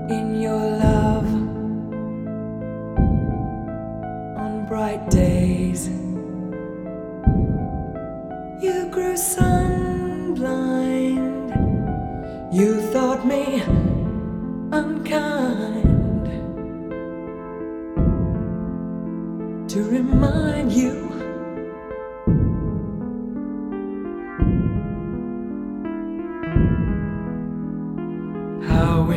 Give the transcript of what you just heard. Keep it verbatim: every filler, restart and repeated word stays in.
in your love on bright days. You grew sun blind, you thought me unkind to remind you